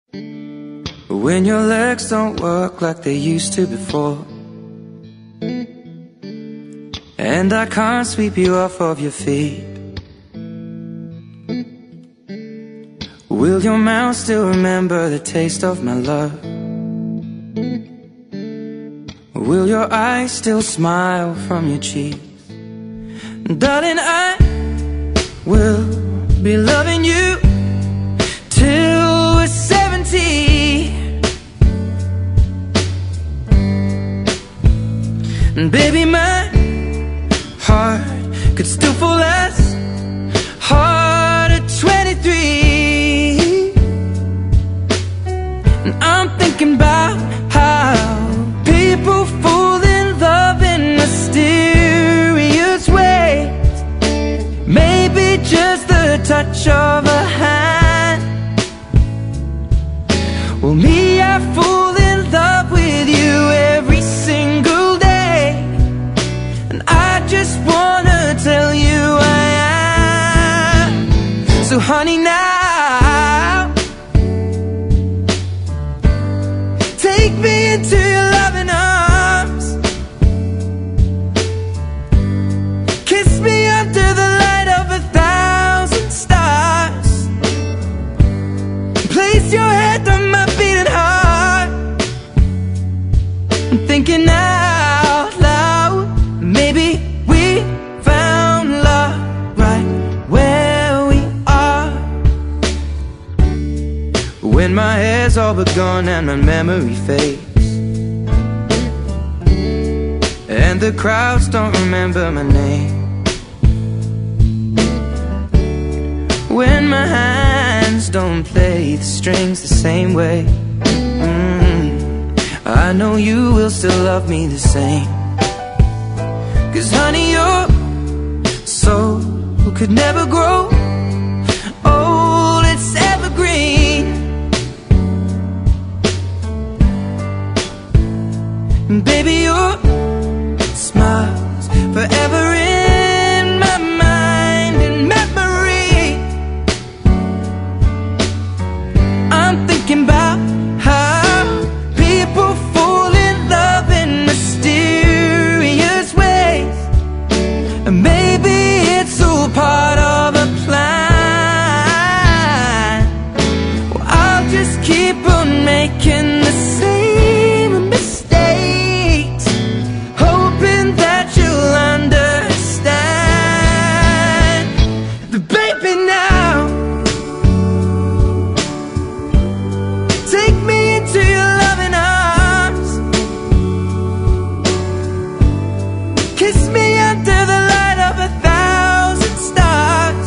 When your legs don't work like they used to before, and I can't sweep you off of your feet, will your mouth still remember the taste of my love? Will your eyes still smile from your cheeks? Darling, I will be loving you till we're 70. And baby, my heart could still fall as hard at 23. And I'm thinking about how people fall in love in mysterious ways. Maybe just the touch of a hand. Well, me, I fall in love with you every single day. And I just wanna tell you I am. So honey, now take me into your loving arms. Kiss me under the light of 1,000 stars. Place your head on my beating heart. I'm thinking out loud, maybe we found love right where we are. When my hair's all but gone and my memory fades, and the crowds don't remember my name, when my hands don't play the strings the same way, I know you will still love me the same. 'Cause honey, your soul could never grow old, it's evergreen. And baby, your smile's forever in my mind and memory. I'm thinking about how people fall in love in mysterious ways. And maybe it's all part of a plan. Well, I'll just keep on making the same mistakes, hoping that you'll understand. But baby, now take me into your loving arms. Kiss me under the light of 1,000 stars.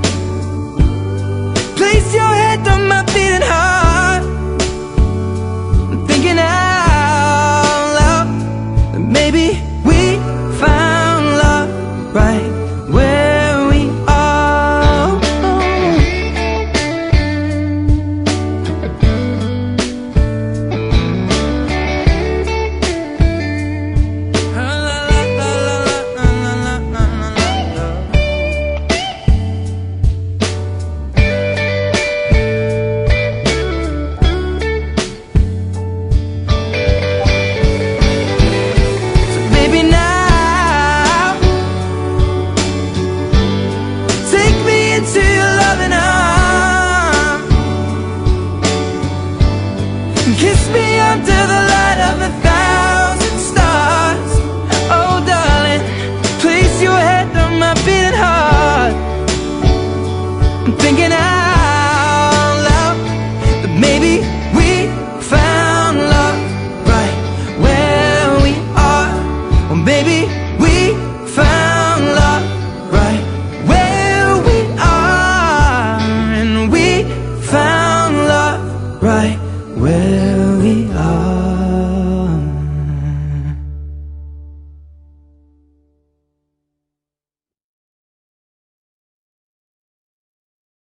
Place your head on my beating heart. I'm thinking out loud that maybe we found love right where we are. So baby, now take me into your loving arms. Kiss me under the light of 1,000 stars. Oh darling, place your head on my beating heart. I'm thinking